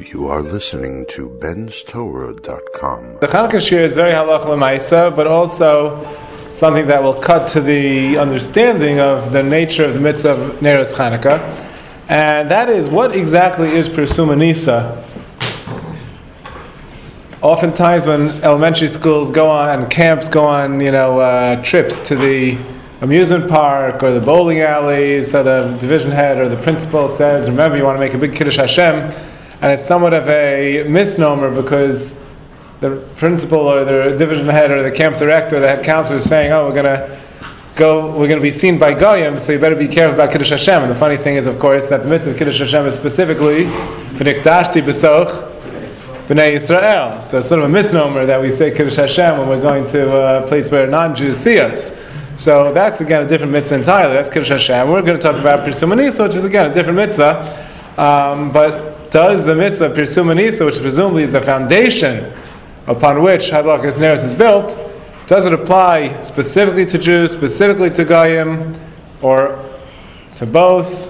You are listening to benstorah.com. The Chanukah Shir is very halach l'maisa, but also something that will cut to the understanding of the nature of the mitzvah of Neros Chanukah. And that is, what exactly is Pirsum Nisa? Oftentimes when elementary schools go on, and camps go on, trips to the amusement park or the bowling alley, so the division head or the principal says, remember, you want to make a big Kiddush Hashem, and it's somewhat of a misnomer because the principal or the division head or the camp director, the head counselor is saying, we're going to be seen by Goyim, so you better be careful about Kiddush Hashem. And the funny thing is, of course, that the mitzvah of Kiddush Hashem is specifically V'nikdashti b'soch B'nai Yisrael. So it's sort of a misnomer that we say Kiddush Hashem when we're going to a place where non-Jews see us. So that's again a different mitzvah entirely. That's Kiddush Hashem. We're going to talk about Pirsum Nisa, which is again a different mitzvah. But does the mitzvah of Pirsum Nisa, which presumably is the foundation upon which Hadlakas Neros is built, does it apply specifically to Jews, specifically to Goyim, or to both?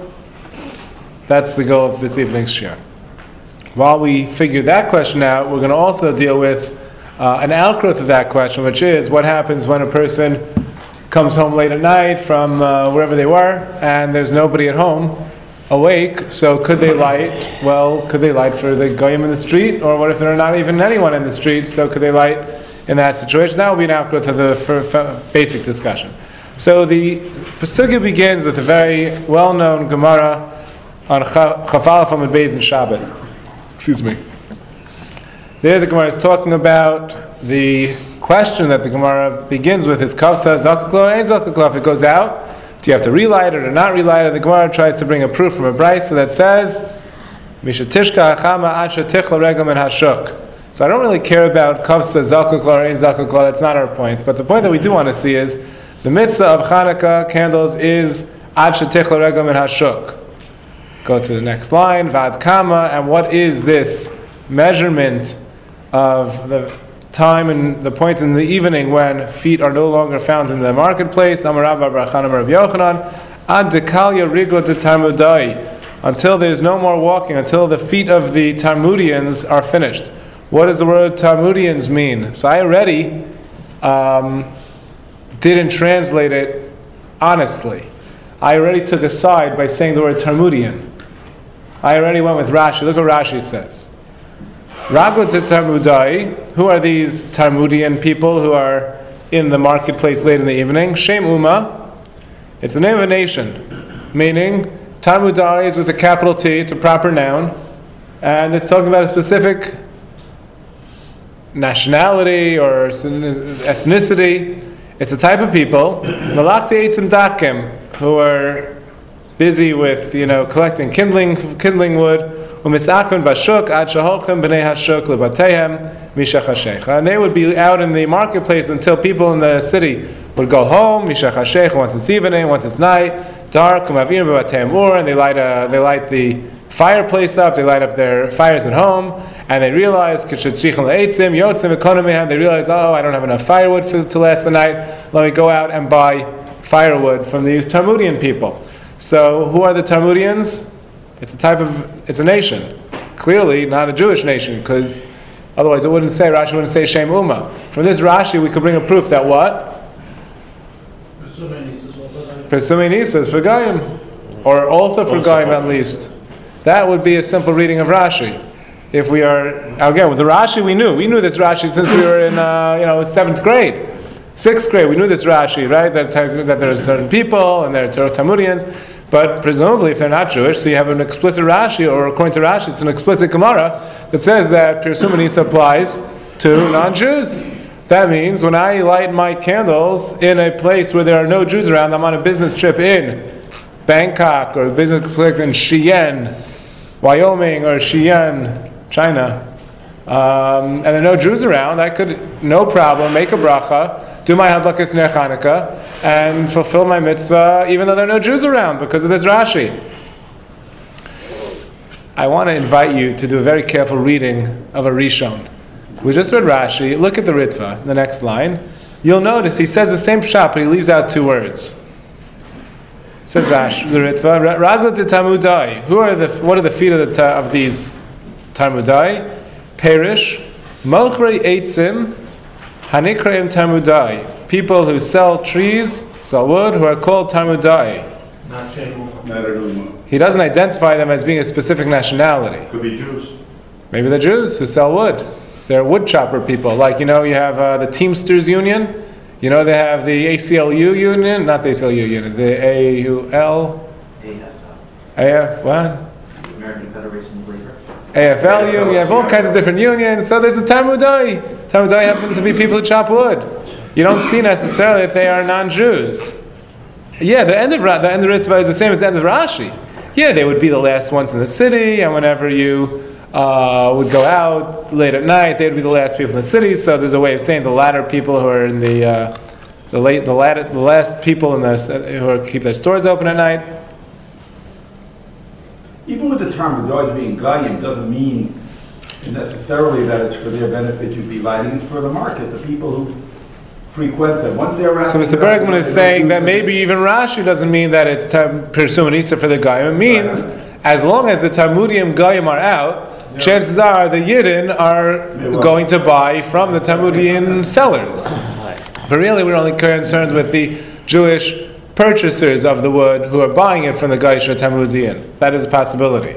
That's the goal of this evening's shir. While we figure that question out, we're going to also deal with an outgrowth of that question, which is what happens when a person comes home late at night from wherever they were, and there's nobody at home awake. So could they light? Well, could they light for the Goyim in the street? Or what if there are not even anyone in the street? So could they light in that situation? That will be an outgrowth of the basic discussion. So the Pesukah begins with a very well-known Gemara on Chafalaf Amud Beis in Shabbos. Excuse me. There the Gemara is talking about the question that the Gemara begins with is Kavsa Zakaklo and Zakaklo. If it goes out, do you have to relight it or not relight it? The Gemara tries to bring a proof from a brayso that says Mishatishka Achama Acha Tichla Regel Min Hashuk. So I don't really care about Kavsa Zakaklo or Ein Zakaklo. That's not our point. But the point that we do want to see is the mitzvah of Chanukah candles is Acha Tichla Regel Min Hashuk. Go to the next line, Vad Kama, and what is this measurement of the time and the point in the evening when feet are no longer found in the marketplace? Amar Rabba bar Chana bar Rabbi Yochanan, Ad dekalya rigla de Talmudai, until there's no more walking, until the feet of the Talmudians are finished. What does the word Talmudians mean? So I already didn't translate it honestly. I already took a side by saying the word Talmudian. I already went with Rashi. Look what Rashi says. Ragot Talmudai, who are these Talmudian people who are in the marketplace late in the evening? Shem Uma, it's the name of a nation, meaning Talmudai is with a capital T, it's a proper noun, and it's talking about a specific nationality or ethnicity. It's a type of people, Malakti Eitzim Dakim, who are busy with, collecting kindling wood, umisakun bashuk ad shaholchem b'nei hashuk lebatehem mishach hashecha. And they would be out in the marketplace until people in the city would go home, mishach hashecha, once it's evening, once it's night, dark, umavir b'batehem ur, and they light the fireplace up, they light up their fires at home, and they realize, kishetzichon le'etzim, yotzim ekonomihem, they realize, I don't have enough firewood to last the night, let me go out and buy firewood from these Talmudian people. So who are the Talmudians? It's a nation. Clearly not a Jewish nation, because otherwise Rashi wouldn't say Shem Uma. From this Rashi we could bring a proof that what? Pirsum Nisa is for Goyim. Or also for Goyim at least. That would be a simple reading of Rashi. If we are, again, with the Rashi we knew this Rashi since we were in 7th grade. 6th grade, we knew this Rashi, right? That there are certain people and there are Talmudians, but presumably if they're not Jewish, so you have an explicit Rashi, or according to Rashi, it's an explicit Gemara that says that Pirsum Nisa applies to non-Jews. That means when I light my candles in a place where there are no Jews around, I'm on a business trip in Bangkok, or a business trip in Xi'an, Wyoming, or Xi'an, China, and there are no Jews around, I could, no problem, make a bracha, do my Hadlakas Ner Chanukah, and fulfill my mitzvah, even though there are no Jews around, because of this Rashi. I want to invite you to do a very careful reading of a Rishon. We just read Rashi. Look at the Ritva, the next line. You'll notice he says the same pshat, but he leaves out two words. Says Rashi, the Ritva, Ragla de Talmudai. What are the feet of these Tarmudai, Perish, Mochrei Eitzim, Hanikreim Tarmudai. People who sell trees, sell wood, who are called Tarmudai. He doesn't identify them as being a specific nationality. Could be Jews. Maybe they're Jews who sell wood. They're wood chopper people. Like, you have the Teamsters Union. They have the ACLU Union. Not the ACLU Union. The AUL. AF, what? American Federation of Labor. AFL Union. You have all kinds of different unions. So there's the Talmudai. Talmudai happen to be people who chop wood. You don't see necessarily that they are non-Jews. Yeah, the end of Ritva is the same as the end of Rashi. Yeah, they would be the last ones in the city, and whenever you would go out late at night, they'd be the last people in the city. So there's a way of saying the latter people who are in the last people who keep their stores open at night. Even with the term Goyim being Goyim doesn't mean necessarily that it's for their benefit you'd be lighting. It's for the market, the people who frequent them. Once they're around. So Mr. Bergman is saying that maybe even Rashi doesn't mean that it's Pirsum Nisa for the Goyim. It means as long as the Talmudium Goyim are out, chances are the Yidden are going to buy from the Talmudian sellers. But really we're only concerned with the Jewish purchasers of the wood who are buying it from the Gaish or Talmudian. That is a possibility.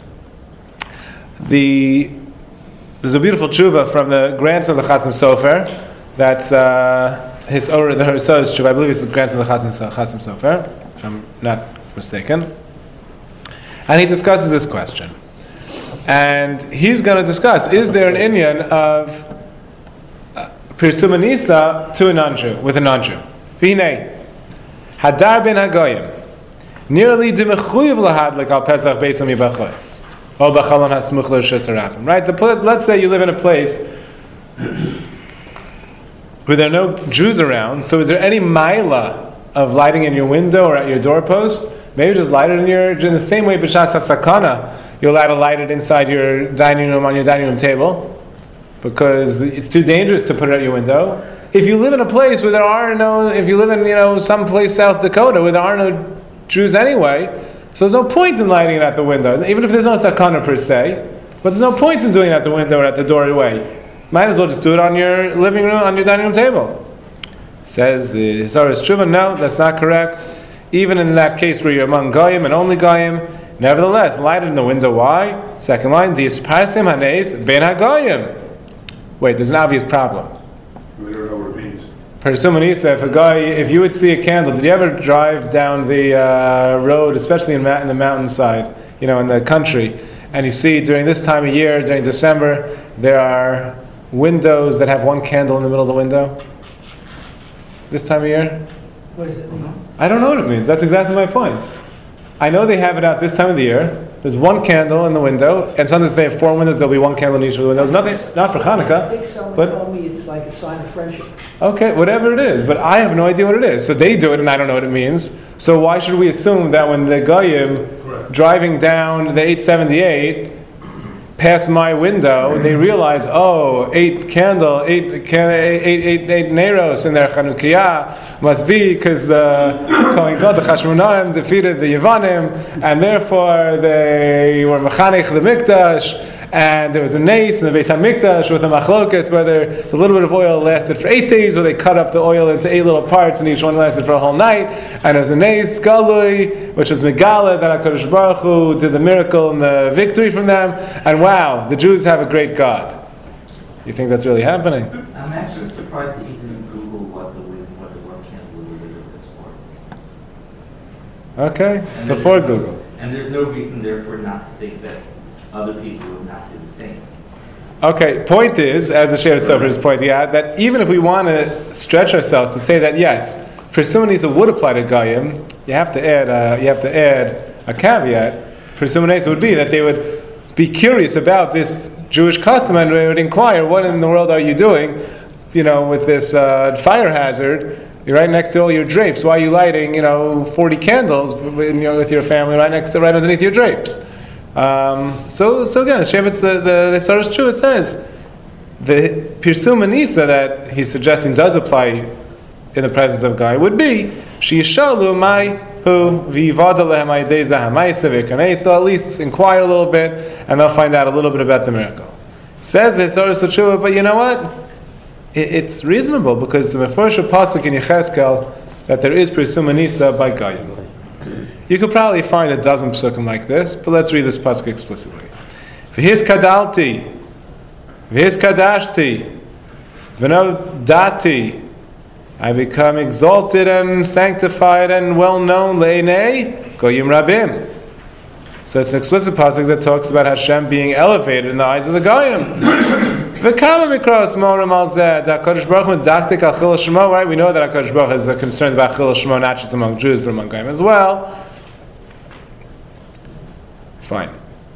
There's a beautiful tshuva from the grandson of the Chasam Sofer. That's the Hariso's tshuva. I believe it's the grandson of the Chasam Sofer, if I'm not mistaken. And he discusses this question. And he's going to discuss, is there an inyan of Pirsum Nisa to a non-Jew, with a non-Jew? V'hinei, Hadar ben Hagoyim, nearly dimechuyev lahadlik al Pesach beis hamibachutz, o b'chalon hasmuch l'Rosh Hashanah. Right? Let's say you live in a place where there are no Jews around. So, is there any maila of lighting in your window or at your doorpost? Maybe just light it in the same way b'shas hasakana. You're allowed to light it inside your dining room on your dining room table because it's too dangerous to put it at your window. If you live in a place where if you live in someplace South Dakota where there are no Jews anyway, so there's no point in lighting it at the window, even if there's no sakana per se. But there's no point in doing it at the window or at the doorway. Might as well just do it on your living room, on your dining room table. Says the Zohar's Tshuva, no, that's not correct. Even in that case where you're among Goyim and only Goyim, nevertheless, light it in the window. Why? Second line, the Yisparsim Haneis Ben HaGoyim. Wait, there's an obvious problem. We don't know what it means. Pirsum Nisa, if you would see a candle, did you ever drive down the road, especially in the mountainside, in the country, and you see during this time of year, during December, there are windows that have one candle in the middle of the window? This time of year? What does it mean? I don't know what it means. That's exactly my point. I know they have it out this time of the year. There's one candle in the window, and sometimes they have 4 windows. There'll be one candle in each of the windows. Nothing, not for Hanukkah. I think someone told me it's like a sign of friendship. Okay, whatever it is, but I have no idea what it is. So they do it, and I don't know what it means. So why should we assume that when the Goyim driving down the 878 past my window, they realize, 8 Neros in their Chanukiah must be because the Kohen God, the Chashmonaim, defeated the Yevanim, and therefore they were Mechanech the Mikdash, and there was a nace in the Beis HaMikdash with a machlokas, whether the little bit of oil lasted for 8 days or they cut up the oil into 8 little parts and each one lasted for a whole night. And there was a nace, Galui, which was Megala, that HaKadosh Baruch Hu did the miracle and the victory from them. And wow, the Jews have a great God. You think that's really happening? I'm actually surprised that you didn't Google what the word candle is for. Okay, before Google. And there's no reason, therefore, not to think that other people would not do the same. Okay, point is, as the Shevet Sofer is pointing out, that even if we want to stretch ourselves to say that yes, Pirsum Nisa would apply to Goyim, you have to add a caveat. Pirsum Nisa would be that they would be curious about this Jewish custom and they would inquire, what in the world are you doing, with this fire hazard? You're right next to all your drapes. Why are you lighting, 40 candles, with your family right underneath your drapes? So again, Shevetz, the Zohar's Tshuva says the Pirsum Nisa that he's suggesting does apply in the presence of Guy would be Sheyishalu my who v'yivada lehem ha'yidei zeh ha'maisa v'yikaneis. They'll at least inquire a little bit, and they'll find out a little bit about the miracle. Says the Hisaros L'Tshuva, but you know what? It's reasonable, because the Meforsh Pasuk in Yecheskel that there is Pirsum Nisa by Goyim. You could probably find a dozen psukim like this, but let's read this pasuk explicitly. V'his kadalti, v'his kadashti, v'no dati, I become exalted and sanctified and well known le'enei goyim rabim. So it's an explicit pasuk that talks about Hashem being elevated in the eyes of the goyim. V'kama mikros morim al zeh, da HaKadosh Baruch Hu medaktik al chil Shemo, right? We know that HaKadosh Baruch Hu is concerned about chil Shemo, not just among Jews, but among goyim as well. Fine.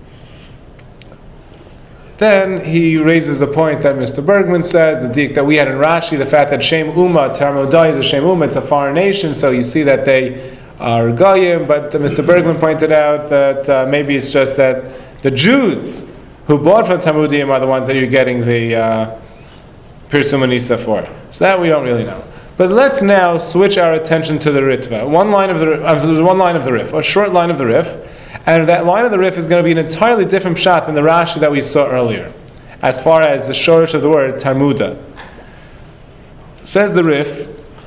Then he raises the point that Mr. Bergman said, the dik that we had in Rashi, the fact that Shem Ummah, Tarmudai is a Shem Ummah, it's a foreign nation, so you see that they are Goyim, but Mr. Bergman pointed out that maybe it's just that the Jews who bought from Talmudim are the ones that you're getting the Pirsum Nisa for. So that we don't really know. But let's now switch our attention to the Ritva. One line of the Rif, a short line of the Rif, and that line of the Rif is going to be an entirely different pshat than the Rashi that we saw earlier, as far as the shorish of the word Talmuda. Says the Rif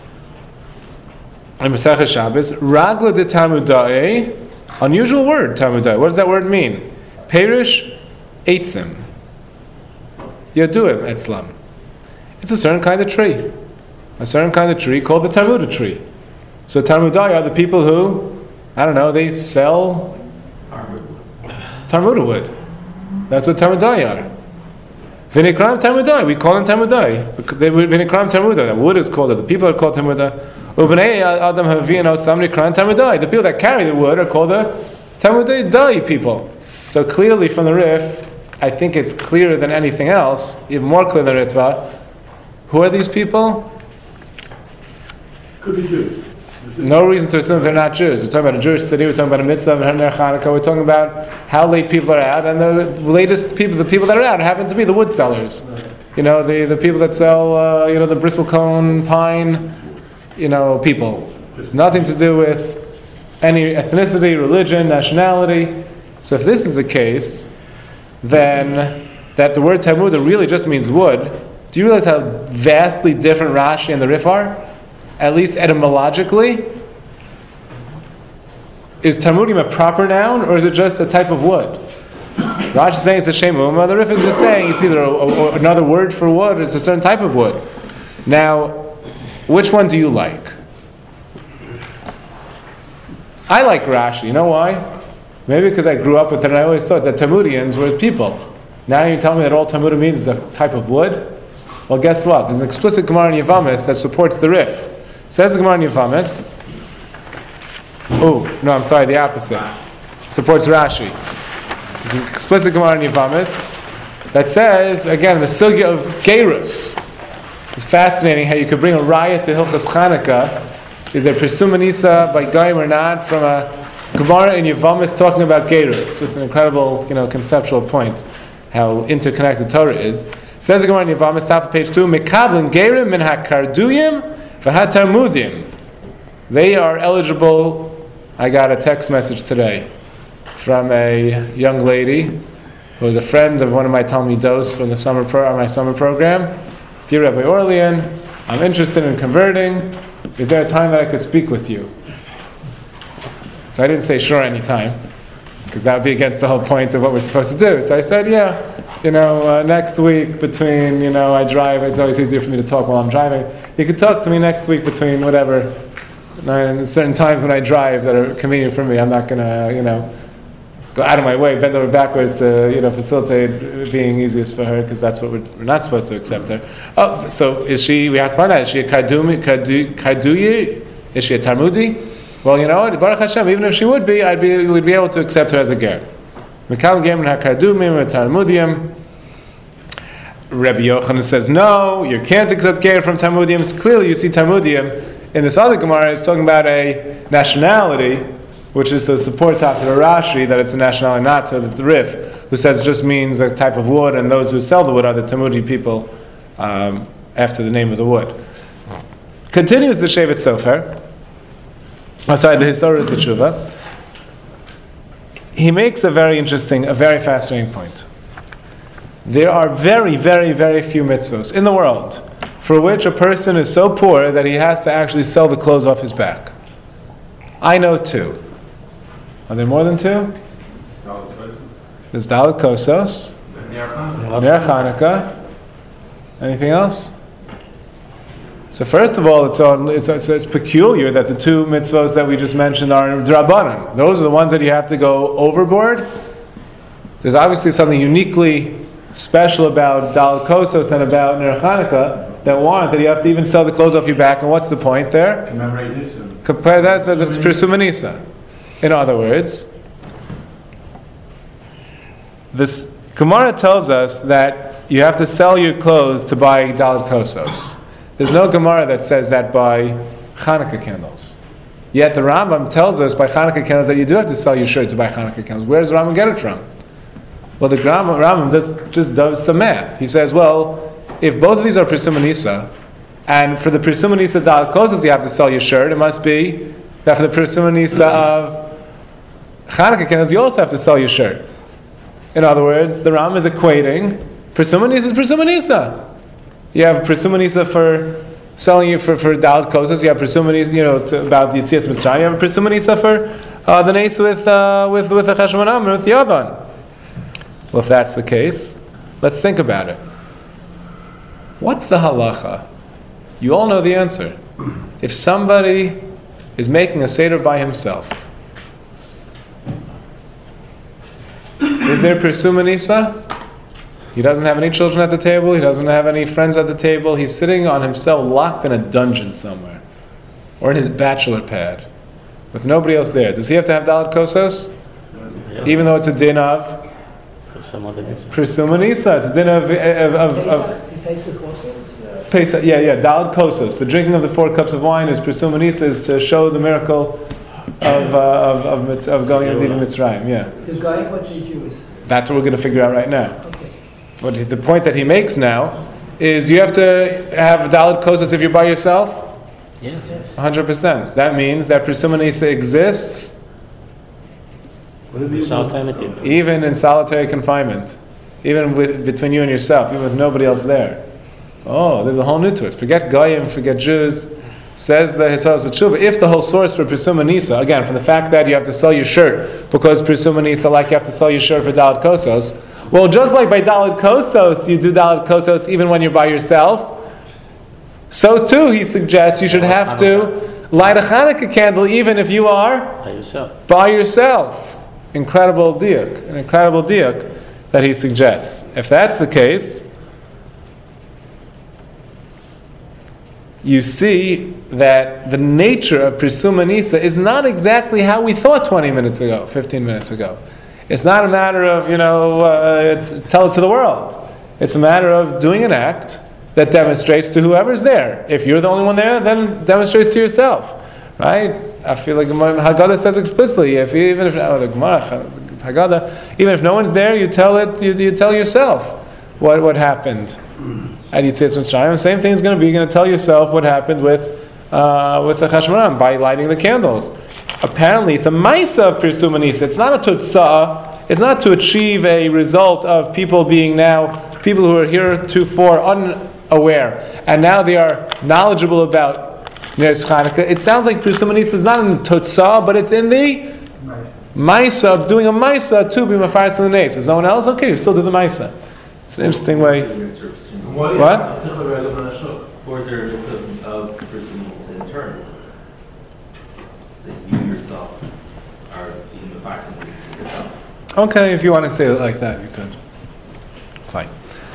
in Masechah Shabbos, Ragla de Talmudai, unusual word Talmudai. What does that word mean? Perish Eitzim. Yaduim Etzlam. It's a certain kind of tree. A certain kind of tree called the Talmuda tree. So Talmudai are the people who, I don't know, they sell Talmuda wood. That's what Talmudai are. Vinikram Talmudai, we call them Talmudai. Vinikram Talmuda, that wood is called it. The people are called Talmuda. Ubnei Adam Havino Samni Kran Talmudai. The people that carry the wood are called the Talmudai people. So clearly from the Rif, I think it's clearer than anything else, even more clear than Ritva. Who are these people? Could be Jews. No reason to assume they're not Jews. We're talking about a Jewish city, we're talking about a mitzvah, and Chanukah, we're talking about how late people are out, and the latest people, the people that are out happen to be the wood sellers. You know, the people that sell, the bristlecone, pine, people. Nothing to do with any ethnicity, religion, nationality. So if this is the case, then that the word Talmuda really just means wood. Do you realize how vastly different Rashi and the Rif are? At least etymologically? Is Talmudim a proper noun, or is it just a type of wood? Rashi is saying it's a Shem Ummah. The Rif is just saying it's either another word for wood, or it's a certain type of wood. Now, which one do you like? I like Rashi. You know why? Maybe because I grew up with it and I always thought that Talmudians were people. Now you tell me that all Talmudim means is a type of wood? Well, guess what? There's an explicit Gemara in Yavamis that supports the Rif. Says the Gemara in Yavamis. The opposite. Supports Rashi. The explicit Gemara in Yavamis that says, again, the sugya of Gerus. It's fascinating how you could bring a riot to Hilchas Chanukah. Is there Pirsum Nisa by Goyim or not from a Gemara in Yavamis talking about Gerus? It's just an incredible, conceptual point how interconnected Torah is. Says the Gemara in Yavamis, top of page 2, Mekablen Gerim min hakarduyim v'hatarmudim. They are eligible. I got a text message today from a young lady who was a friend of one of my Talmidos from the my summer program. Dear Rabbi Orlean, I'm interested in converting. Is there a time that I could speak with you? So I didn't say sure any time, because that would be against the whole point of what we're supposed to do. So I said, next week between, I drive, it's always easier for me to talk while I'm driving. You could talk to me next week between whatever, certain times when I drive that are convenient for me. I'm not going to, go out of my way, bend over backwards to, facilitate it being easiest for her, because that's what we're not supposed to accept her. Oh, so is she, we have to find out, is she a Karduyi? Is she a Talmudi? Well, you know what, Baruch Hashem, even if she would be, we'd be able to accept her as a ger. Mikal Gem HaKardumim Talmudim. Rabbi Yochanan says, no, you can't accept ger from Talmudim. So clearly you see Talmudim in this other Gemara is talking about a nationality, which is to support popular Rashi, that it's a nationality, not to the Rif, who says it just means a type of wood, and those who sell the wood are the Talmudi people after the name of the wood. Continues the Shevet Sofer. the Hisoros Tshuva, he makes a very interesting, a very fascinating point. There are very, very, very few mitzvahs in the world for which a person is so poor that he has to actually sell the clothes off his back. I know 2. Are there more than 2? There's Dalet Kosos, Ner Chanukah. Anything else? So first of all, it's peculiar that the 2 mitzvahs that we just mentioned are D'Rabbanan. Those are the ones that you have to go overboard. There's obviously something uniquely special about Dalet Kosos and about Ner Chanukah that warrant that you have to even sell the clothes off your back. And what's the point there? Commemorate Nisan. Compare that's Pirsum Nisa. In other words, this Gemara tells us that you have to sell your clothes to buy Dalet Kosos. There's no Gemara that says that by Hanukkah candles. Yet the Rambam tells us by Hanukkah candles that you do have to sell your shirt to buy Hanukkah candles. Where does the Rambam get it from? Well, the Rambam just does some math. He says, well, if both of these are Pirsum Nisa, and for the Pirsum Nisa Dalet Kosos you have to sell your shirt, it must be that for the Pirsum Nisa of Hanukkah candles you also have to sell your shirt. In other words, the Rambam is equating Pirsum Nisa is Pirsum Nisa. You have Pirsum Nisa for selling you for Dalet Kosos. You have Pirsum Nisa, about the Yetzias Mitzrayim. You have Pirsum Nisa for the Nes with the Cheshbon Amr, with the Yavan. Well, if that's the case, let's think about it. What's the halacha? You all know the answer. If somebody is making a seder by himself, is there Pirsum Nisa? He doesn't have any children at the table. He doesn't have any friends at the table. He's sitting on himself, locked in a dungeon somewhere, or in his bachelor pad, with nobody else there. Does he have to have Dalet Kosos? Yeah. Even though it's a din of Pirsum Nisa. It's a din of Pesach also? Pesach. Yeah. Dalet Kosos. The drinking of the 4 cups of wine is Pirsum Nisa, is to show the miracle of going and leaving Mitzrayim. Yeah. The guy, what's the Jews? That's what we're going to figure out right now. Okay. But the point that he makes now is you have to have Dalet Kosos if you're by yourself. Yes. 100%. That means that Pirsum Nisa exists even in solitary confinement, even between you and yourself, even with nobody else there. Oh, there's a whole new twist. Forget Goyim, forget Jews. Says the Hisoros Tshuva, if the whole source for Pirsum Nisa, again, from the fact that you have to sell your shirt because Pirsum Nisa, like you have to sell your shirt for Dalet Kosos, well, just like by Dalet Kosos, you do Dalet Kosos even when you're by yourself, so too, he suggests you should have to light a Hanukkah candle even if you are by yourself. An incredible diuk that he suggests. If that's the case, you see that the nature of Pirsum Nisa is not exactly how we thought 20 minutes ago, 15 minutes ago. It's not a matter of, tell it to the world. It's a matter of doing an act that demonstrates to whoever's there. If you're the only one there, then demonstrates to yourself. Right? I feel like Haggadah says explicitly, even if no one's there, you tell it. You tell yourself what happened at Yetzias Mitzrayim. Same thing is going to be. You're going to tell yourself what happened with the Cheshbon by lighting the candles. Apparently, it's a ma'isa of Pirsum Nisa. It's not a tutzah. It's not to achieve a result of people being now people who are heretofore unaware, and now they are knowledgeable about Ner Chanukah. It sounds like Pirsum Nisa is not in the tutzah, but it's in the ma'isa of doing a ma'isa to be mafaris in the nes. Is no one else? Okay, you still do the ma'isa. It's an interesting way. What? Or is there a mitzvah of Pirsum Nisa in turn? That you yourself are being mafaris in the nes yourself? Okay, if you want to say it like that, you could. Fine.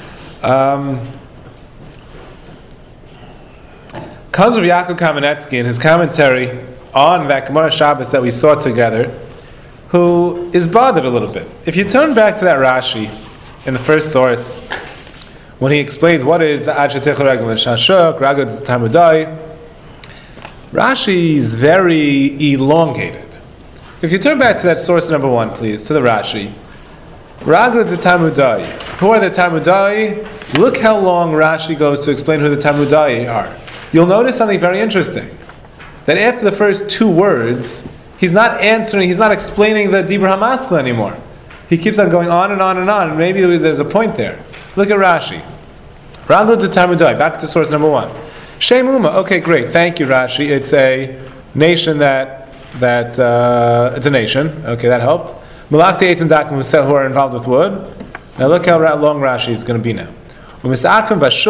Comes Rav Yaakov Kamenetsky in his commentary on that Gemara Shabbos that we saw together, who is bothered a little bit. If you turn back to that Rashi in the first source, when he explains what is Achetech Regel Shashuk, Ragad Tamudai, Rashi is very elongated. If you turn back to that source number 1, please, to the Rashi, Ragad the Tamudai. Who are the Tamudai? Look how long Rashi goes to explain who the Tamudai are. You'll notice something very interesting. that after the first two words, he's not answering, he's not explaining the Dibur HaMaskil anymore. He keeps on going on and on and on, and maybe there's a point there. Look at Rashi. Ranglu to Talmudai, back to source number 1. Shem Uma, okay, great, thank you, Rashi. It's a nation it's a nation. Okay, that helped. Malakti Eitim Dakim who are involved with wood. Now look how long Rashi is going to be now. They stay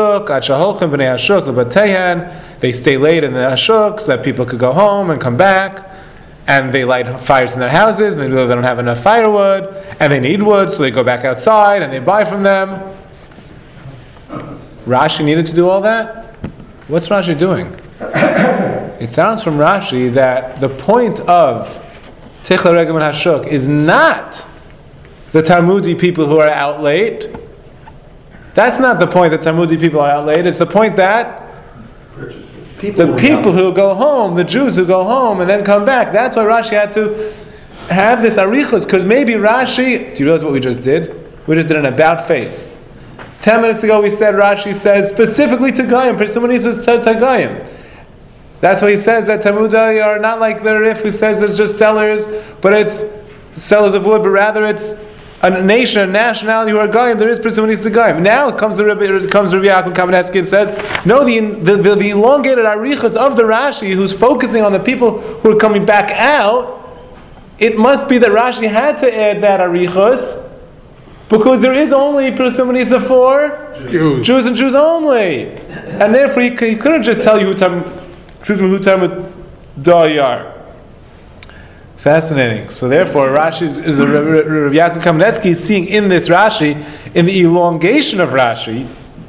late in the ashuk so that people could go home and come back. And they light fires in their houses, and they don't have enough firewood, and they need wood, so they go back outside and they buy from them. Rashi needed to do all that? What's Rashi doing? It sounds from Rashi that the point of Tichla Regem and Hashuk is not the Talmudi people who are out late. That's not the point that Talmudi people are out late. It's the point that the people who go home, the Jews who go home and then come back, that's why Rashi had to have this arichos, because maybe Rashi, do you realize what we just did? We just did an about face. 10 minutes ago we said Rashi says specifically to Goyim, Persumani says to Goyim. That's why he says that Talmudai are not like the Rif who says there's just sellers, but it's sellers of wood, but rather it's a nation, a nationality who are Goyim. There is Persumani to Goyim. Now it comes Rabbi Yaakov Kamenetsky and says, no, the elongated arichas of the Rashi who's focusing on the people who are coming back out, it must be that Rashi had to add that arichas because there is only Persumani for Jews and Jews only. And therefore he couldn't just tell you who Talmudai are. Fascinating. So therefore, Rashi is Rabbi Yaakov Kamenetsky is seeing in this Rashi, in the elongation of Rashi,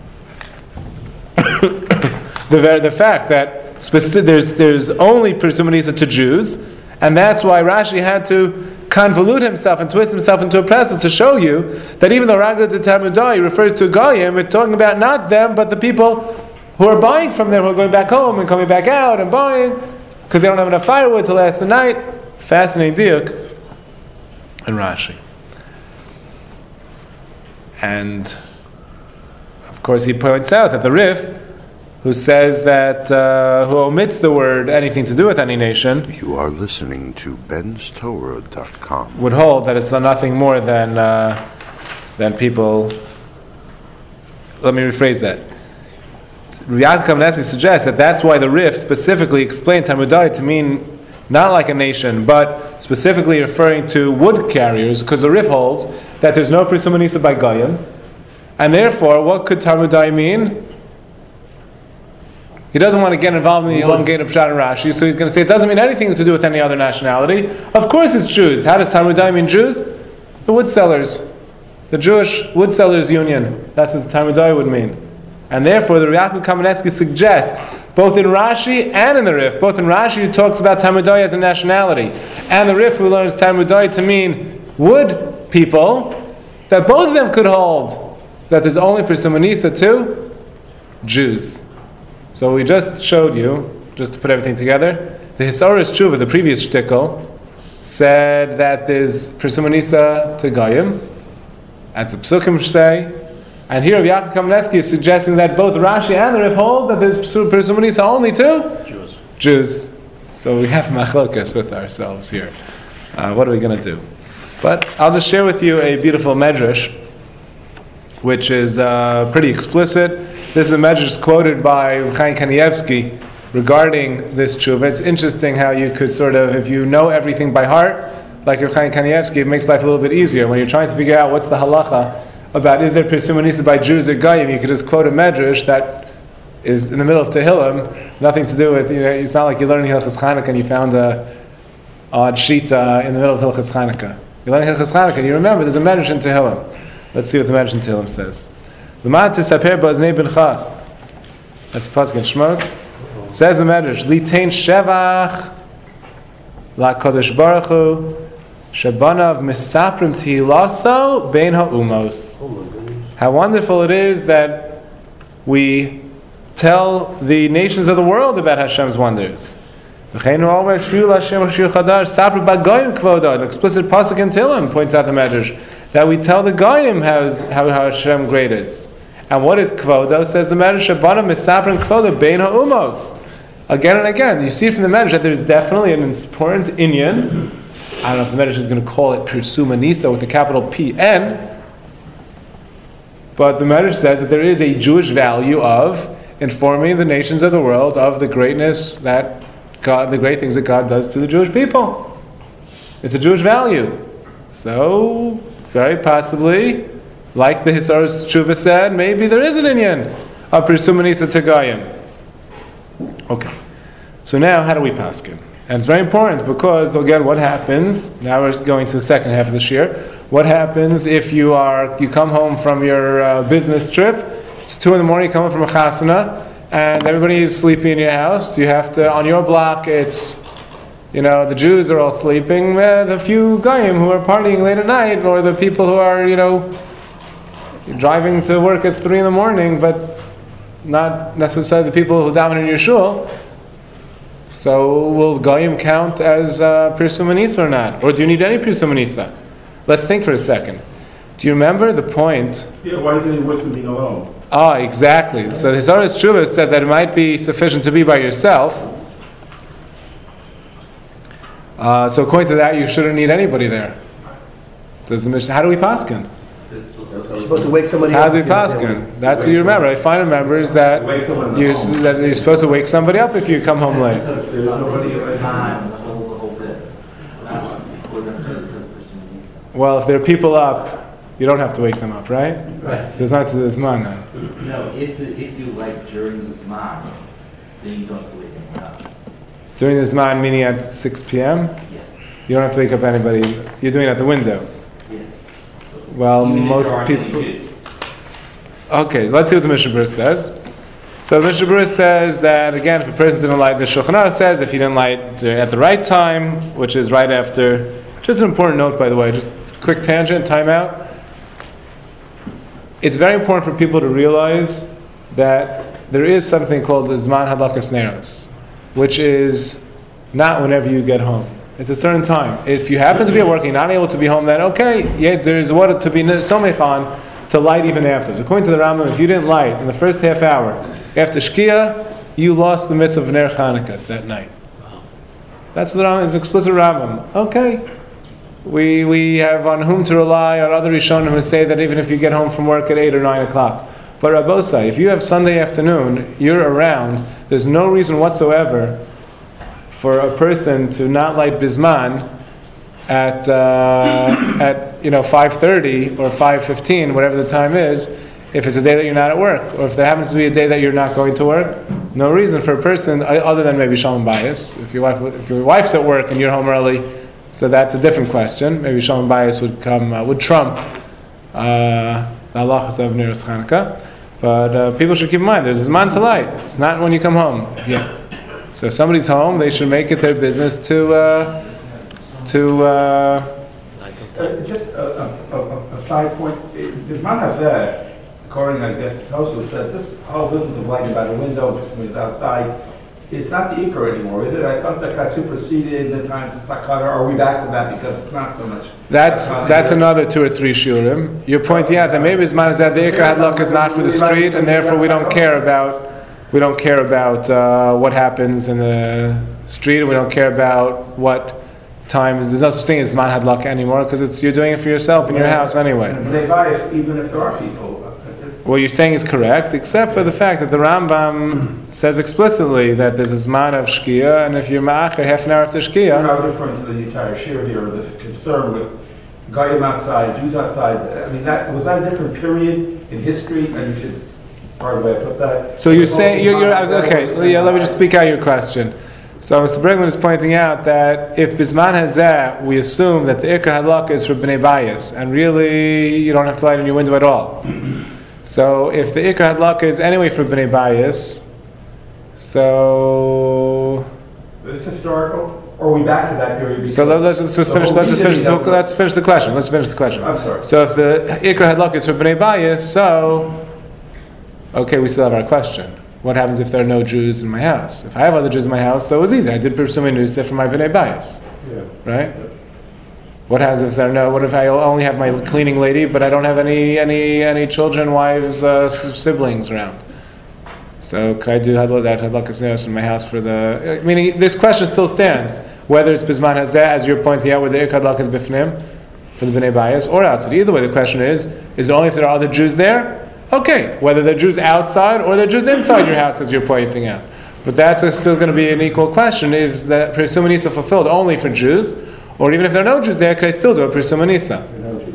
the fact that there's only Persumani to Jews, and that's why Rashi had to convolute himself and twist himself into a pretzel to show you that even though Ragla de Talmudai refers to Goyim, we're talking about not them, but the people who are buying from them, who are going back home and coming back out and buying, because they don't have enough firewood to last the night. Fascinating diuk in Rashi. And of course he points out that the Rif, who says that, who omits the word anything to do with any nation, You are listening to benstorah.com. would hold that it's nothing more than people. Let me rephrase that. Rabbi Yaakov Kamenetsky suggests that that's why the Rif specifically explained Talmudai to mean not like a nation, but specifically referring to wood carriers, because the Rif holds that there's no Persumanisa by Goyim, and therefore, what could Talmudai mean? He doesn't want to get involved in the elongated Pshat and Rashi, so he's going to say it doesn't mean anything to do with any other nationality. Of course it's Jews. How does Talmudai mean Jews? The wood sellers. The Jewish Wood Sellers Union. That's what the Talmudai would mean. And therefore, the Rabbi Yaakov Kamenetsky suggests, both in Rashi and in the Rif, both in Rashi who talks about Talmudai as a nationality, and the Rif who learns Talmudai to mean wood people, that both of them could hold that there's only Persumanisa to Jews. So we just showed you, just to put everything together, the Hisaurus Tshuva, the previous shtickle, said that there's Persumanisa to Goyim, as the Psukim say, and here Yaakov Kamenetsky is suggesting that both Rashi and the Rif hold that there's Persumanisa only to Jews. So we have machlokas with ourselves here. What are we going to do? But I'll just share with you a beautiful medrash, which is pretty explicit. This is a medrash quoted by Chaim Kanievsky regarding this tshuva. It's interesting how you could sort of, if you know everything by heart, like Chaim Kanievsky, it makes life a little bit easier. When you're trying to figure out what's the halacha about is there Persumanisa by Jews or Goyim, you could just quote a medrash that is in the middle of Tehillim, nothing to do with, it's not like you're learning Hilchas Chanukah and you found a odd shita in the middle of Hilchas Chanukah. You're learning Hilchas Chanukah and you remember there's a medrash in Tehillim. Let's see what the medrash in Tehillim says. L'mad tisaper b'aznei bincha. That's the pasuk in Shmos. Says the medrash, Litein shevach la'kadosh baruch hu Shabanav misaprim tihilaso bein ha'umos. How wonderful it is that we tell the nations of the world about Hashem's wonders. An explicit pasuk in Tehillim points out the medrash that we tell the Goyim how Hashem great is. And what is kvodo? Says the medrash, Shabanav misaprim kvodo bein ha'umos. again and again, you see from the Medrash that there's definitely an important inyan. I don't know if the Medrash is going to call it Pirsuma Nisa with the capital P-N, but the Medrash says that there is a Jewish value of informing the nations of the world of the greatness that God, the great things that God does to the Jewish people. It's a Jewish value. So, very possibly, like the Hisaros Tshuva said, maybe there is an inyan of Pirsuma Nisa to Goyim. Okay. So now, how do we paskin? And it's very important because, again, what happens, now we're going to the second half of this year, what happens if you come home from your business trip, it's 2 a.m, you come home from a chasana, and everybody is sleeping in your house, you have to, on your block, it's, the Jews are all sleeping, the few goyim who are partying late at night, or the people who are, driving to work at 3 a.m, but not necessarily the people who daven in your shul. So will goyim count as Pirsuma Nisa or not? Or do you need any Pirsuma Nisa? Let's think for a second. Do you remember the point? Yeah, why is it worth them being alone? Ah, exactly. So the Hisaros Tshuva said that it might be sufficient to be by yourself. So according to that, you shouldn't need anybody there. How do we paskin? You're supposed to wake somebody How up. do we paskin? That's what you remember. I find remembers that you're supposed to wake somebody up if you come home late. There's nobody around. Time, the whole bit. It's not necessarily because of Pirsuma Nisa. Well, if there are people up, you don't have to wake them up, right? Right. So it's not to the Zman then. No, if you like during the Zman, then you don't have to wake anyone up. During the Zman, meaning at 6 p.m., Yeah. you don't have to wake up anybody. You're doing it at the window. Yeah. Well, Even if most there aren't people... any Jews. Okay, let's see what the Mishnah Berurah says. So the Mishnah Berurah says that, again, if a person didn't light, the Shulchan Aruch says if he didn't light at the right time, which is right after... Just an important note, by the way, just quick tangent, time out. It's very important for people to realize that there is something called the Zman Hadlakas Neros, which is not whenever you get home. It's a certain time. If you happen to be at work and you're not able to be home, then okay, yeah, there's what to be somech on to light even after. So according to the Rambam, if you didn't light in the first half hour after Shkia, you lost the mitzvah of Ner Chanukah that night. That's what the Rambam is, an explicit Rambam. Okay. We have on whom to rely, on other Rishonim who say that even if you get home from work at 8 or 9 o'clock. But Rabbosai, if you have Sunday afternoon, you're around, there's no reason whatsoever for a person to not light Bizman at 5:30 or 5:15, whatever the time is, if it's a day that you're not at work, or if there happens to be a day that you're not going to work. No reason for a person, other than maybe Shalom Bayis. If your wife's at work and you're home early, so that's a different question. Maybe Shalom Bayis would trump the halachas of Neros Chanukah. But people should keep in mind, there's a Zman to light. It's not when you come home. So if somebody's home, they should make it their business to Just a side point. The Zman Hazeh, according, I guess, to Tosu, said this whole business of lighting by the window when it's outside, it's not the Iker anymore, is it? I thought that got superseded in the times of Sakara. Are we back with that because it's not so much? That's another 2 or 3 shurim. You're pointing out that maybe Zman Hazeh, the Iker Hadlok is not for the street, and therefore we don't care about what happens in the street, and we don't care about what times. There's no such thing as Zman Hadlok anymore because you're doing it for yourself in your house anyway. And they buy it even if there are people. What you're saying is correct, except for the fact that the Rambam says explicitly that there's a Zman of Shkia, and if you're Ma'acher half an hour after I Shkia... was referring to the entire shir here, this concern with Goyim outside, Jews outside. I mean, was that a different period in history? And you should, pardon the way I put that. So you're saying, okay, let me just speak out your question. So Mr. Brinkman is pointing out that if Bizman Hazeh, we assume that the Iker Hadlok is for Bnei Bayis, and really you don't have to light in your window at all. So if the Iker Hadlaka is anyway for Bnei Bayis, so... It's historical? Or are we back to that period? So let's just finish the question. Let's finish the question. I'm sorry. So if the Iker Hadlaka is for Bnei Bayis, so... Okay, we still have our question. What happens if there are no Jews in my house? If I have other Jews in my house, so it was easy. I did Pirsuma Nisa for my Bnei Bayis. Yeah. Right? What happens if there are no? What if I only have my cleaning lady, but I don't have any children, wives, siblings around? So could I do that hadlakas neros in my house for the? Meaning this question still stands whether it's bisman hazeh, as you're pointing out, where the ikar hadlakas bifnim for the bnei bayis, or outside. Either way, the question is it only if there are other Jews there? Okay, whether they're Jews outside or they're Jews inside your house, as you're pointing out. But that's still going to be an equal question: is that Pirsum Nisa fulfilled only for Jews, or even if there are no Jews there, can I still do a Pirsum Nisa?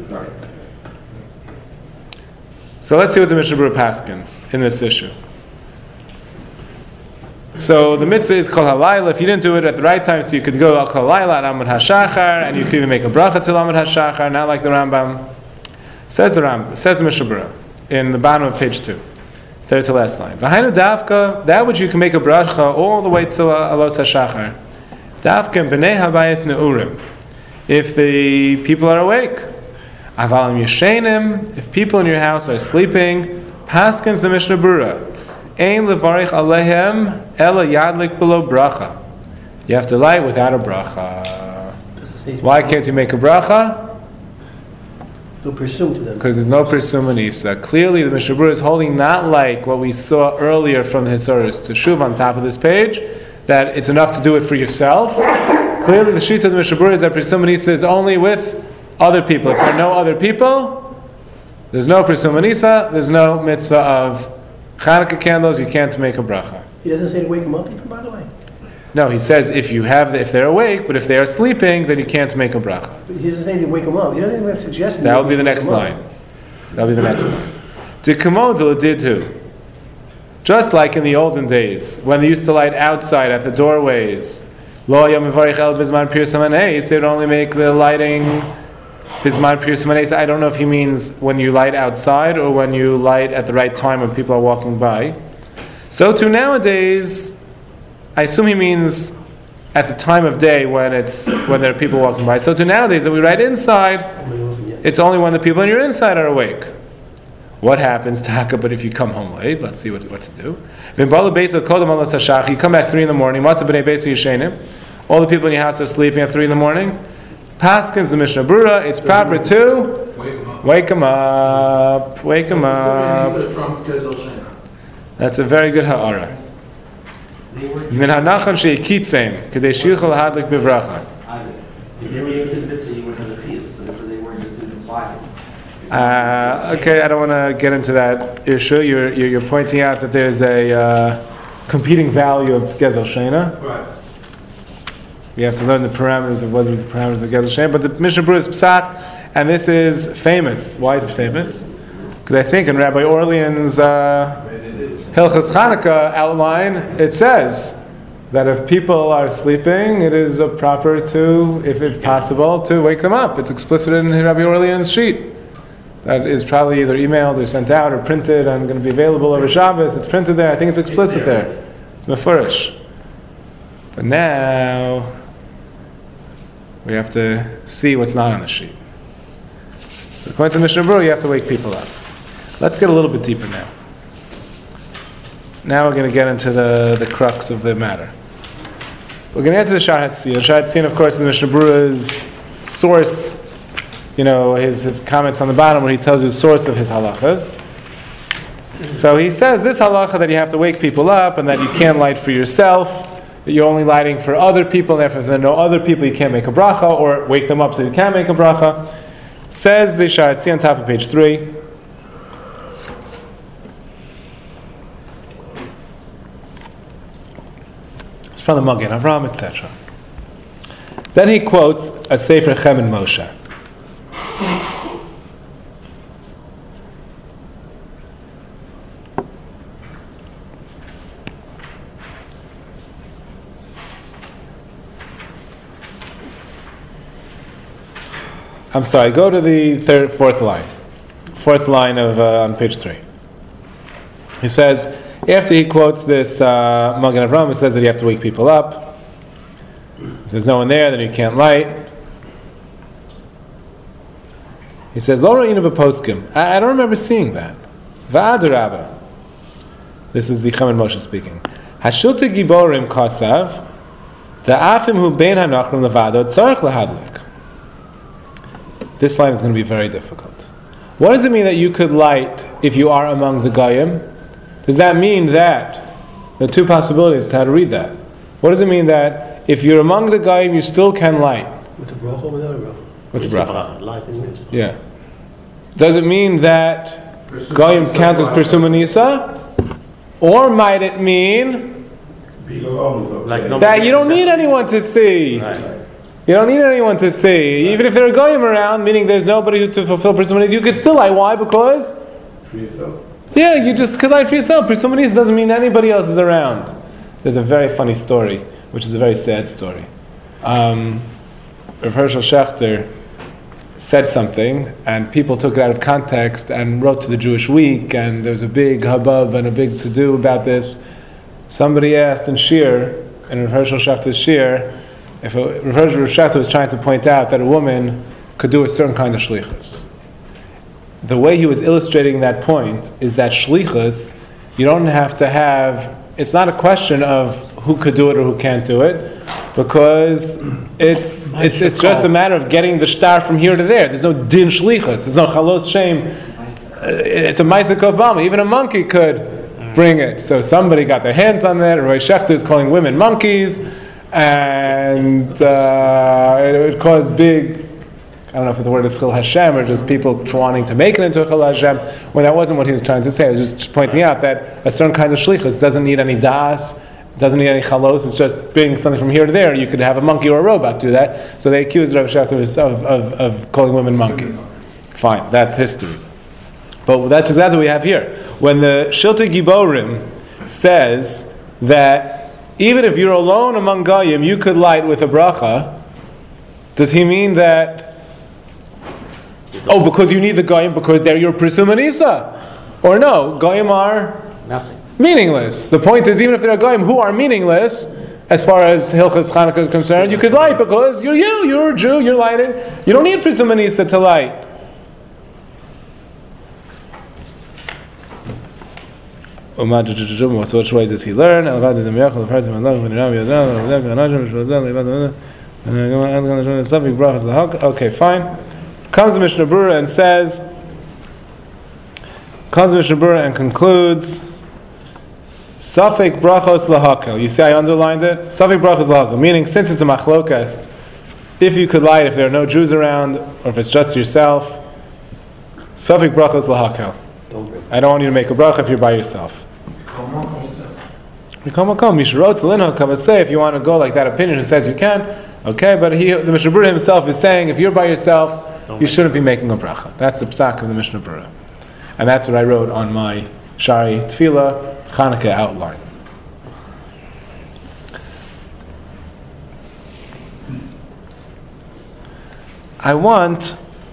So let's see what the Mishnah Berurah paskins in this issue. So the mitzvah is kol halayla. If you didn't do it at the right time, so you could go al kol halayla at Amud HaShachar, and you could even make a bracha till Amud HaShachar, not like the Rambam. Says the Mishnah Berurah in the bottom of page 2, third to last line. V'hainu davka, that which you can make a bracha all the way till Alos HaShachar. Davka b'nei habayis neurim, if the people are awake. Avalim yeshenim, if people in your house are sleeping. Paskins the Mishnah Berurah. Ein levarich alehem ela yadlik below bracha. You have to light without a bracha. Why can't you make a bracha? No presume to them. Because there's no Pirsum Nisa. Clearly the Mishnah Berurah is holding not like what we saw earlier from the Hisoros to Shuv on top of this page, that it's enough to do it for yourself. Clearly the sheet of the Mishnah Berurah is that Pirsum Nisa is only with other people. If there are no other people, there's no Pirsum Nisa, there's no mitzvah of Chanukah candles, you can't make a bracha. He doesn't say to wake them up even, by the way. No, he says if they're awake, but if they are sleeping, then you can't make a bracha. But he doesn't say to wake them up. He doesn't even suggest that will be the next line. That'll be the next line. Did too. Just like in the olden days, when they used to light outside at the doorways, Lo Yom Mevarich El Bizman Pirsum Hanes, they would only make the lighting Bizman Pirsum Hanes. I don't know if he means when you light outside or when you light at the right time when people are walking by. So too nowadays, I assume he means at the time of day when there are people walking by. So to nowadays that we write inside, it's only when the people on your inside are awake. What happens, Taka, but if you come home late, let's see what to do. You come back 3 in the morning, all the people in your house are sleeping at 3 in the morning. Paskins the Mishnah Berurah, it's proper to wake them up. Wake them up. That's a very good ha'ara. Min hanachan sheyikitzem kadei shiuchal hadlik bivracha. If they were using the mitzvah, you wouldn't have a field, so therefore they weren't using the mitzvah. Okay, I don't want to get into that issue. You're pointing out that there's a competing value of Gezel Shena. Right. We have to learn the parameters of whether the parameters of Gezel Shena. But the Mishnah Berurah is psak, and this is famous. Why is it famous? Because I think in Rabbi Orlean's Hilchas Chanukah outline, it says that if people are sleeping, it is proper to, if it's possible, to wake them up. It's explicit in Rabbi Orlean's sheet. That is probably either emailed or sent out or printed and going to be available over Shabbos. It's printed there. I think it's explicit there. It's mefurish. But now we have to see what's not on the sheet. So according to Mishnah Berurah, you have to wake people up. Let's get a little bit deeper now. Now we're going to get into the crux of the matter. We're going to get to the Sha'ar HaTziyun. Sha'ar HaTziyun, of course, is Mishnah Berurah's source, his comments on the bottom where he tells you the source of his halachas. So he says this halacha that you have to wake people up and that you can't light for yourself, that you're only lighting for other people, and therefore if there are no other people you can't make a bracha, or wake them up so you can make a bracha. Says the Sha'ar HaTziyun on top of page 3. From the Magen Avraham, etc. Then he quotes a Sefer Chemin Moshe. I'm sorry, go to the fourth line. Fourth line of on page 3. He says, after he quotes this Magen Avraham, he says that you have to wake people up. If there's no one there, then you can't light. He says, Lo ra'inu b'poskim. I don't remember seeing that. Va'adarabba. This is the Chemin Moshe speaking. Hashulta giborim kasav, da'afim hu bein hanachrim levado tzarech lahadlik. This line is going to be very difficult. What does it mean that you could light if you are among the Goyim? Does that mean that There are two possibilities to how to read that. What does it mean that if you're among the Goyim, you still can light? With the bracha or without a bracha? With the bracha. Light is mitzvah. Yeah. Does it mean that Goyim counts as Pirsum Nisa? Or might it mean Being alone is okay. Like no- that you don't need anyone to see? Right. You don't need anyone to see. Even if there are Goyim around, meaning there's nobody who to fulfill Pirsum Nisa, you could still light. Why? Because For yourself. yeah, you just could light for yourself. Pirsum Nisa doesn't mean anybody else is around. There's a very funny story, which is a very sad story. Rav Hershel Schachter said something, and people took it out of context and wrote to the Jewish Week, and there was a big hubbub and a big to-do about this. Somebody asked in Shir, in Rav Hershel Schachter's Shir, if Rav Hershel Schachter was trying to point out that a woman could do a certain kind of shlichus. The way he was illustrating that point is that shlichus, you don't have to have, it's not a question of who could do it or who can't do it, because it's just a matter of getting the star from here to there. There's no din shlichus. There's no chalos shem. It's a ma'aseh kobama. Even a monkey could bring it. So somebody got their hands on that. Roy Schechter is calling women monkeys, and it would cause big, I don't know if the word is chil Hashem or just people wanting to make it into a chil Hashem, when that wasn't what he was trying to say. I was just pointing out that a certain kind of shlichus doesn't need any das, doesn't need any chalos. It's just bringing something from here to there. You could have a monkey or a robot do that. So they accused Rav Schachter of calling women monkeys. Fine, that's history. But that's exactly what we have here. When the Shiltei Giborim says that even if you're alone among Goyim, you could light with a bracha, does he mean that, oh, because you need the Goyim, because they're your Pirsum Nisa? Or no, Goyim are Nothing. meaningless. The point is, even if there are Goyim who are meaningless, as far as Hilchas Chanukah is concerned, you could light because you're a Jew, you're lighting. You don't need Pirsum Nisa to light. So which way does he learn? Okay, fine. Comes the Mishnah Berurah and says, concludes, Safek brachos lahakel. You see, I underlined it. Safek brachos lahakel, meaning since it's a machlokas, if you could light if there are no Jews around, or if it's just yourself, Safek brachos lahakel. I don't want you to make a bracha if you're by yourself. If you want to go like that opinion who says you can, okay, but the Mishnah Berurah himself is saying if you're by yourself, you shouldn't be making a bracha. That's the psak of the Mishnah Berurah. And that's what I wrote on my Shari Tefillah Chanukah outline. I want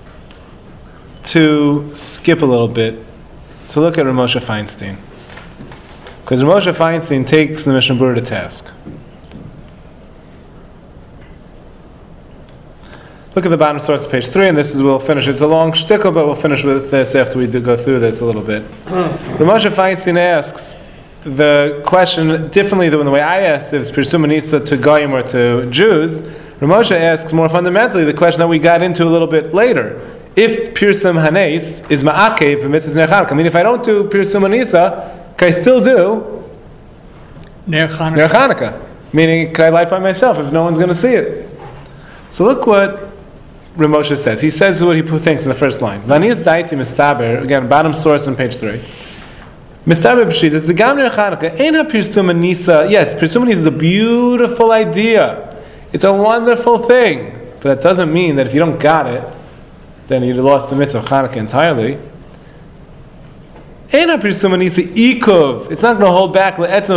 to skip a little bit to look at Rav Moshe Feinstein. Because Rav Moshe Feinstein takes the Mishnah Berurah to task. Look at the bottom source of page 3, and we'll finish. It's a long shtickle, but we'll finish with this after we go through this a little bit. Rav Moshe Feinstein asks the question differently than the way I asked, if it's Pirsum Nisa to Goyim or to Jews. Rav Moshe asks more fundamentally the question that we got into a little bit later. If Pirsum Hanes is Ma'akev b'mitzvahs Ner Chanukah, I mean, if I don't do Pirsum Nisa, can I still do Ner Chanukah. Ner Chanukah? Meaning, can I light by myself if no one's going to see it? So look what Rav Moshe says. He says what he thinks in the first line. V'anias daiti mistaber, again, bottom source on page 3. Mistaber b'shit is the gam Ner Chanukah, ain't a Pirsum Nisa. Yes, Pirsum Nisa is a beautiful idea. It's a wonderful thing. But that doesn't mean that if you don't got it, then you'd lost the mitzvah of Chanukah entirely. It's not going to hold back. For example,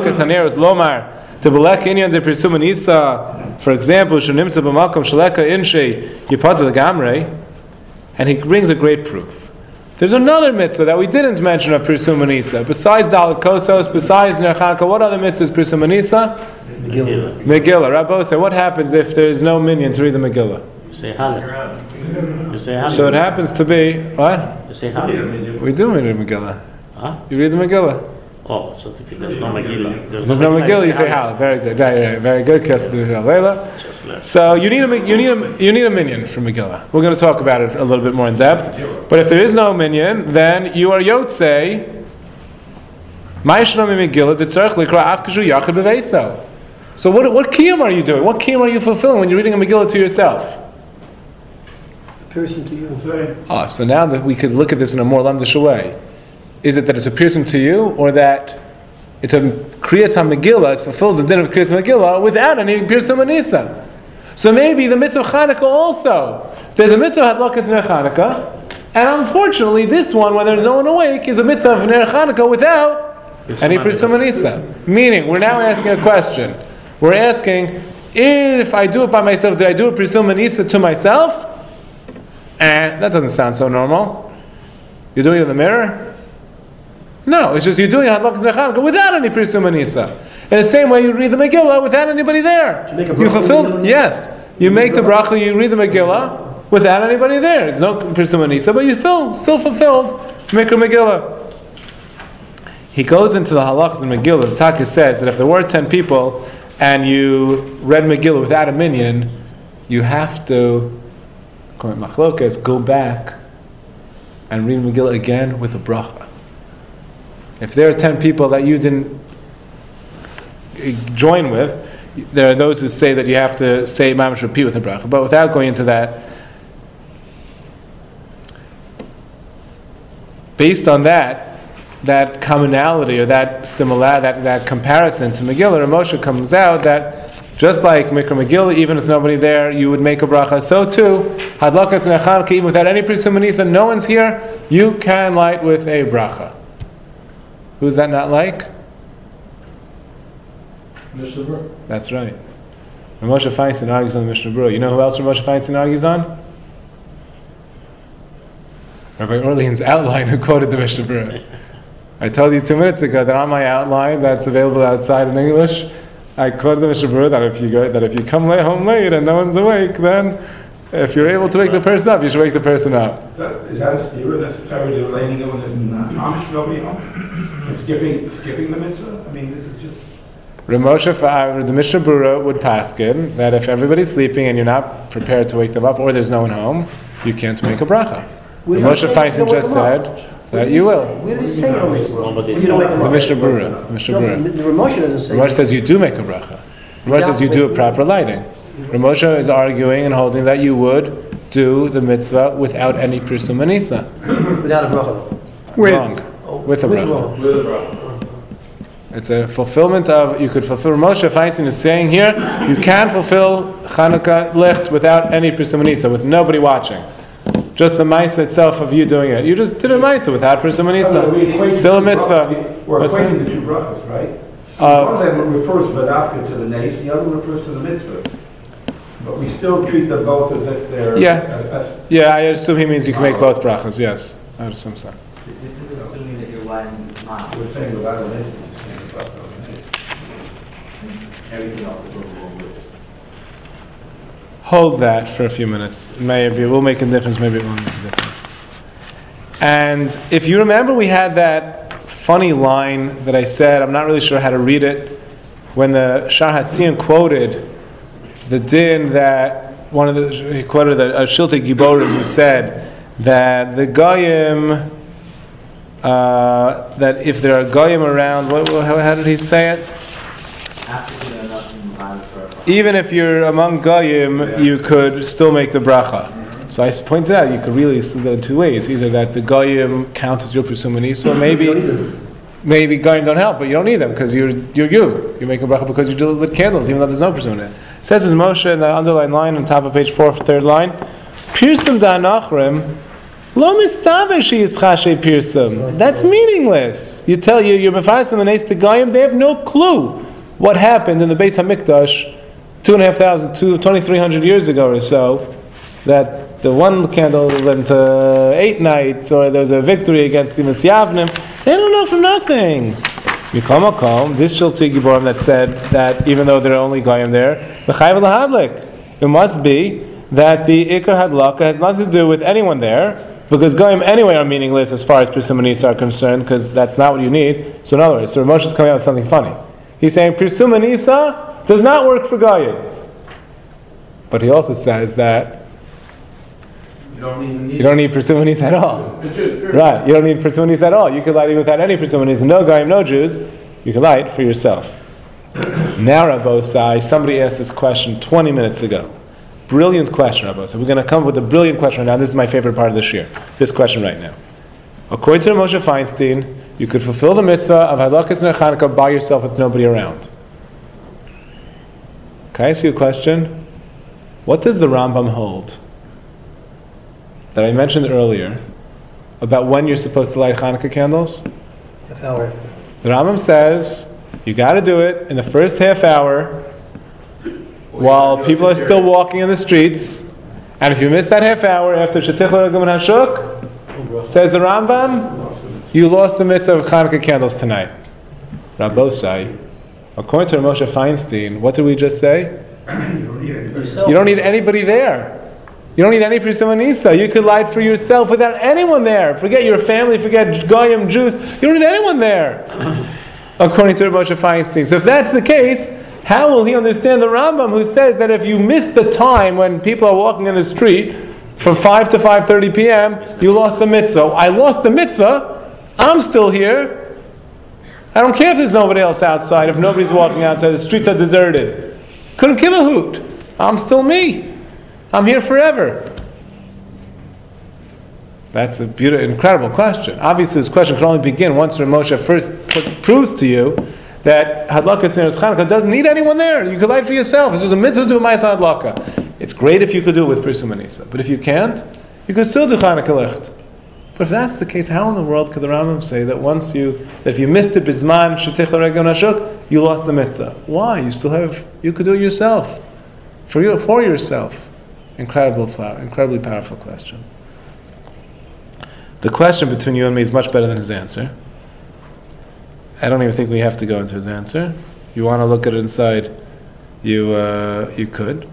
and he brings a great proof. There's another mitzvah that we didn't mention of Pirsum Nisa. Besides Dalet Kosos, besides Ner Chanukah, what other mitzvah is Pirsum Nisa? Megillah. Rabbi said, what happens if there is no minyan to read the Megillah? You say Hallel. You say Hallel. So it happens to be, what? You say Hallel. We do read the Megillah. Huh? You read the Megillah. Oh, so if there's no Megillah. There's no Megillah, you say Hallel. Very good. Right. Very good. So you need a minyan for Megillah. We're going to talk about it a little bit more in depth. But if there is no minyan, then you are Yotzei So what kiyum are you doing? What kiyum are you fulfilling when you're reading a Megillah to yourself? Piercing to you. So now that we could look at this in a more lamdish way. Is it that it's a piercing to you, or that it's a Kriyas HaMegillah, it fulfills the din of Kriyas HaMegillah without any Pirsum Anisa? So maybe the mitzvah of Chanukah also. There's a mitzvah of Hadlakas Ner Chanukah, and unfortunately this one, when there's no one awake, is a mitzvah of Ner Chanukah without any Pirsum Anisa. Meaning, we're now asking a question. We're asking, if I do it by myself, did I do a Pirsum Anisa to myself? That doesn't sound so normal. You're doing it in the mirror? No, it's just you're doing Hadlakas Ner Chanukah without any Pirsum Anisa. In the same way you read the Megillah without anybody there. You fulfill, yes. You make the bracha, you read the Megillah without anybody there. There's no Pirsum Anisa, but you still fulfilled Mikra Megillah. He goes into the halachas in Megillah. The Taka says that if there were 10 people and you read Megillah without a minyan, you have to, according to Machlokas, go back and read Megillah again with a bracha. If there are 10 people that you didn't join with, there are those who say that you have to say mamash repeat with a bracha. But without going into that, based on that commonality or that similar, that comparison to Megillah, Moshe comes out that just like Mikra Megillah, even with nobody there, you would make a bracha. So too, Hadlakas Ner Chanukah, even without any Pirsum Anisa, no one's here, you can light with a bracha. Who's that not like? Mishnah Berurah. That's right. Moshe Feinstein argues on the Mishnah Berurah. You know who else Moshe Feinstein argues on? Rabbi Orlean's outline who quoted the Mishnah Berurah. I told you 2 minutes ago that on my outline that's available outside in English, I quoted the Mishnah Berurah that if you come home late and no one's awake, then if you're able to wake the person up, you should wake the person up. Is that a stira necessarily relating it when there's Amish nobody home? And skipping the mitzvah? I mean, this is just... The Mishnah Berurah would paskin that if everybody's sleeping and you're not prepared to wake them up, or there's no one home, you can't make a bracha. Moshe Feinstein just said that you will. Where does it say you don't make a bracha? You don't make a The bracha. Mishnah Berurah. The Ramosha doesn't say. Ramosha says you do make a bracha. Ramosha says you do a proper lighting. Ramosha is arguing and holding that you would do the mitzvah without any Pirsum Anisa. Without a bracha. Wrong. With a bracha. With a bracha. It's a fulfillment of, you could fulfill, Moshe Feinstein is saying here, you can fulfill Chanukah Licht without any Pirsum Anisa, with nobody watching. Just the Maisa itself of you doing it. You just did a Maisa without Pirsum Anisa. Still a mitzvah. We're What's equating that? the two brachas, right? One of them refers Vadafka to the Neis, the other refers to the mitzvah. But we still treat them both as if they're... Yeah, I assume he means you can make both brachas, yes. I would assume so. This is assuming that you're lighting the smile. We're saying without a Neis, we're saying about the Neis. Everything else that goes along with it. Hold that for a few minutes. Maybe it will make a difference, maybe it won't make a difference. And if you remember, we had that funny line that I said, I'm not really sure how to read it, when the Shar Hatzion quoted the din that he quoted the Shiltei Giborim who said that the Goyim, that if there are Goyim around, how did he say it? Even if you're among Goyim, you could still make the bracha. So I pointed out you could really see that in two ways. Either that the Goyim counts as your Pirsum Anisa, or maybe Goyim don't help, but you don't need them because you're you. You make a bracha because you lit candles, even though there's no Pirsum Anisa. It says as Moshe in the underlined line on top of page 4, third line, Pirsum da'anachrim lo mistave she'is chashe pirsum. That's meaningless. You tell you're mefaris and the Neis to Goyim, they have no clue what happened in the Beis HaMikdash 2,300 years ago or so, that the one candle went to 8 nights, or there was a victory against the Yavnim. They don't know from nothing. Mikol Makom, this Shiltei Giborim that said that even though there are only Goyim there, L'chayv L'hadlik. It must be that the Ikar Hadlaka has nothing to do with anyone there, because Goyim anyway are meaningless as far as Pirsum Anisa are concerned, because that's not what you need. So in other words, so Moshe is coming out with something funny. He's saying Pirsum Anisa does not work for Goyim. But he also says that You don't even need. You don't need Persumanis at all. Right, you don't need Persumanis at all. You could light it without any Persumanis. No Goyim, no Jews. You can light for yourself. Now, Rabbosai, somebody asked this question 20 minutes ago. Brilliant question, Rabbosai. We're going to come up with a brilliant question right now. This is my favorite part of this year. This question right now. According to Moshe Feinstein, you could fulfill the mitzvah of Hadlakas Ner Chanukah by yourself with nobody around. Can I ask you a question? What does the Rambam hold that I mentioned earlier about when you're supposed to light Hanukkah candles? Half hour. The Rambam says you got to do it in the first half hour while people are still walking in the streets, and if you miss that half hour after Shetich L'Regum and Hashuk, says the Rambam, you lost the mitzvah of Hanukkah candles tonight. Rabbosai, according to Moshe Feinstein, what did we just say? Yourself. You don't need anybody there. You don't need any Persumanisa. You could light for yourself without anyone there. Forget your family, forget Goyim, Jews. You don't need anyone there. According to Moshe Feinstein. So if that's the case, how will he understand the Rambam who says that if you miss the time when people are walking in the street from 5 to 5:30 p.m., you lost the mitzvah. I lost the mitzvah. I'm still here. I don't care if there's nobody else outside, if nobody's walking outside, the streets are deserted. Couldn't give a hoot. I'm still me. I'm here forever. That's a beautiful, incredible question. Obviously, this question can only begin once Rav Moshe first proves to you that Hadlakas Ner Chanukah doesn't need anyone there. You could light for yourself. It's just a mitzvah to do a Ma'aseh Hadlaka. It's great if you could do it with Persumanisa. But if you can't, you could still do Chanukah Licht. But if that's the case, how in the world could the Rambam say that if you missed it Bizman, Shetich L'Regum Hashuk, you lost the mitzvah? Why? You could do it yourself. For yourself. Incredibly powerful question. The question between you and me is much better than his answer. I don't even think we have to go into his answer. If you want to look at it inside, you could.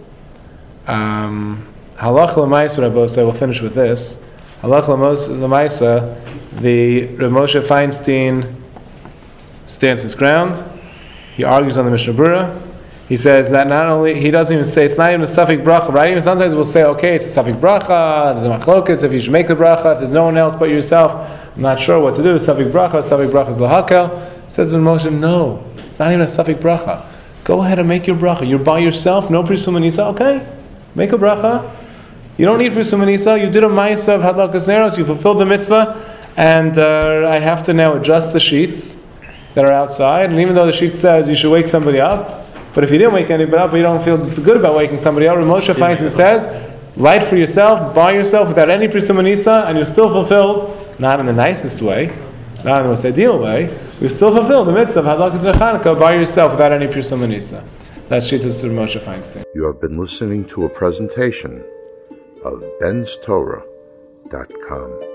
Halach l'maisa, Rabbosai, we'll finish with this. Halach l'maisa, the Rav Moshe Feinstein stands his ground. He argues on the Mishnah Berurah. He says that not only, he doesn't even say, it's not even a suffix bracha, right? Even sometimes we'll say, okay, it's a suffix bracha, there's a machlokas, if you should make the bracha, if there's no one else but yourself, I'm not sure what to do, suffix bracha is lahakel. Says in Moshe, no, it's not even a suffix bracha. Go ahead and make your bracha. You're by yourself, no Persumanisa, okay? Make a bracha. You don't need Persumanisa, you did a ma'aseh of Hadlakas Neros, you fulfilled the mitzvah, and I have to now adjust the sheets that are outside, and even though the sheet says you should wake somebody up, but if you didn't wake anybody up, but you don't feel good about waking somebody up, Moshe Feinstein says, light for yourself, by yourself, without any Persumanisa, and you're still fulfilled, not in the nicest way, not in the most ideal way, you're still fulfilled the mitzvah of Hadlakas Ner Chanukah by yourself without any Persumanisa. That's Shittas of Moshe Feinstein. You have been listening to a presentation of benstorah.com.